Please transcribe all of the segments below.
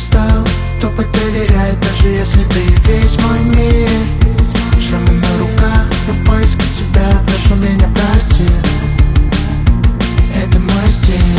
перестал топать, доверять, даже если ты весь мой мир. Шрамы на руках, я в поиске себя, прошу меня прости. Это мой стиль.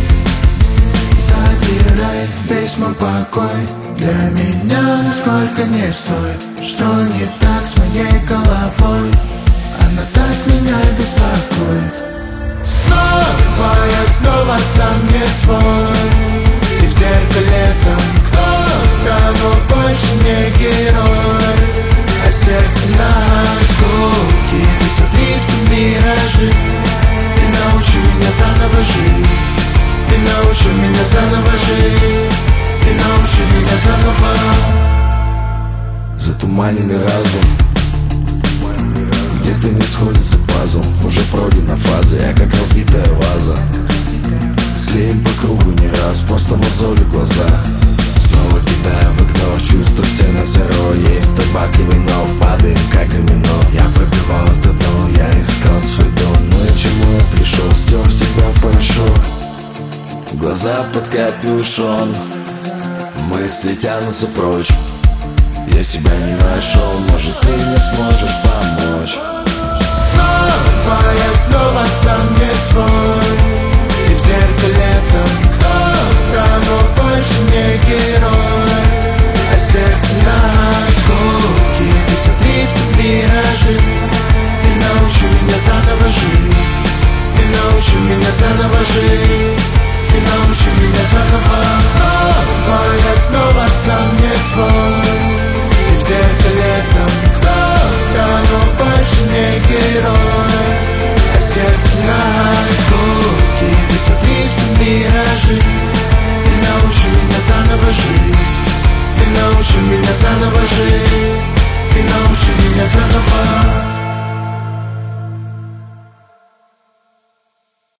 Забирай весь мой покой, для меня нисколько не стоит. Что не так с моей головой? Она так меня беспокоит. Снова я снова сам не свой, и в зеркале там кто-то, но больше не герой. А сердце на скуке, ты смотри все миражи. Ты научи меня заново жить, ты научи меня заново жить, ты научи меня заново. Затуманенный разум, где-то не сходится пазл. Уже пройдена фаза, я как разбитая ваза. Склеим по кругу не раз, просто мозолю глаза. Снова кидаю в окно, чувства все на зеро. Есть табак и вино, падаем как домино. Я пробивал это дно, я искал свой дом. Ну и чему я пришел, стер себя в порошок. Глаза под капюшон, мысли тянутся прочь. Я себя не нашел, может ты мне сможешь помочь. Снова я снова сам не свой, и в зеркале там кто-то, но больше не герой. А сердце на скуке, ты смотри все миражи. Ты научи меня заново жить, ты научи меня заново жить, ты научи меня заново. Снова я снова сам не свой,